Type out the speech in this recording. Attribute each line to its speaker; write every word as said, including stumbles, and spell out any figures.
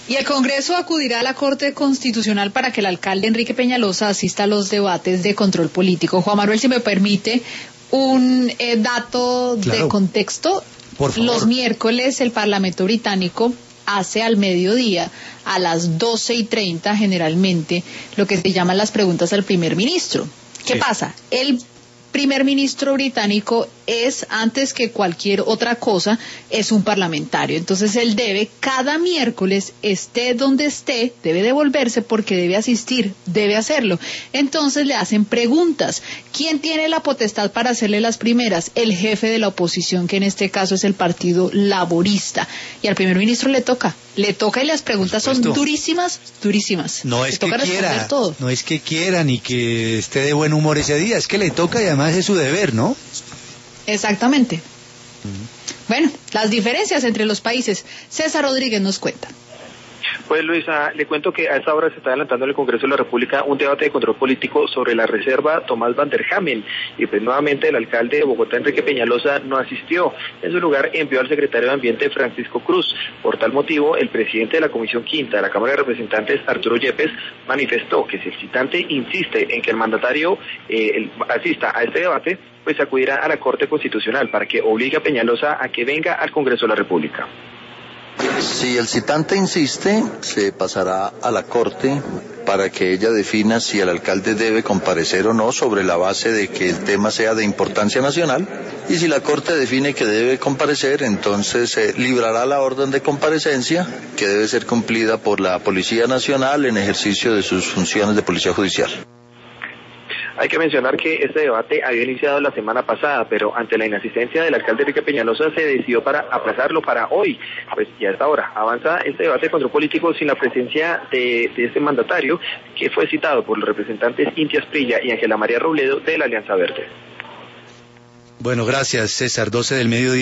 Speaker 1: Y el Congreso acudirá a la Corte Constitucional para que el alcalde Enrique Peñalosa asista a los debates de control político. Juan Manuel, si me permite un eh, dato claro. de contexto.
Speaker 2: Por favor.
Speaker 1: Los miércoles el Parlamento británico hace al mediodía, a las doce y treinta generalmente, lo que se llaman las preguntas al primer ministro. ¿Qué sí. pasa? El primer ministro británico es, antes que cualquier otra cosa, es un parlamentario. Entonces él debe, cada miércoles, esté donde esté, debe devolverse porque debe asistir, debe hacerlo. Entonces le hacen preguntas. ¿Quién tiene la potestad para hacerle las primeras? El jefe de la oposición, que en este caso es el Partido Laborista. Y al primer ministro le toca, le toca y las preguntas son durísimas, durísimas.
Speaker 2: No es que quiera, todo. no es que quiera ni que esté de buen humor ese día, es que le toca y además es su deber, ¿no?
Speaker 1: Exactamente. Uh-huh. Bueno, las diferencias entre los países. César Rodríguez nos cuenta.
Speaker 3: Pues Luisa, le cuento que a esta hora se está adelantando en el Congreso de la República un debate de control político sobre la reserva Tomás Van der Hamen, y pues nuevamente el alcalde de Bogotá, Enrique Peñalosa, no asistió. En su lugar envió al secretario de Ambiente, Francisco Cruz. Por tal motivo, el presidente de la Comisión Quinta de la Cámara de Representantes, Arturo Yepes, manifestó que si el citante insiste en que el mandatario eh, el, asista a este debate, pues acudirá a la Corte Constitucional para que obligue a Peñalosa a que venga al Congreso de la República.
Speaker 4: Si el citante insiste, se pasará a la Corte para que ella defina si el alcalde debe comparecer o no, sobre la base de que el tema sea de importancia nacional. Y si la Corte define que debe comparecer, entonces se eh, librará la orden de comparecencia, que debe ser cumplida por la Policía Nacional en ejercicio de sus funciones de policía judicial.
Speaker 3: Hay que mencionar que este debate había iniciado la semana pasada, pero ante la inasistencia del alcalde Enrique Peñalosa se decidió para aplazarlo para hoy. Pues ya a esta hora avanza este debate de control político sin la presencia de, de este mandatario, que fue citado por los representantes Inti Asprilla y Ángela María Robledo de la Alianza Verde.
Speaker 2: Bueno, gracias, César. doce del mediodía.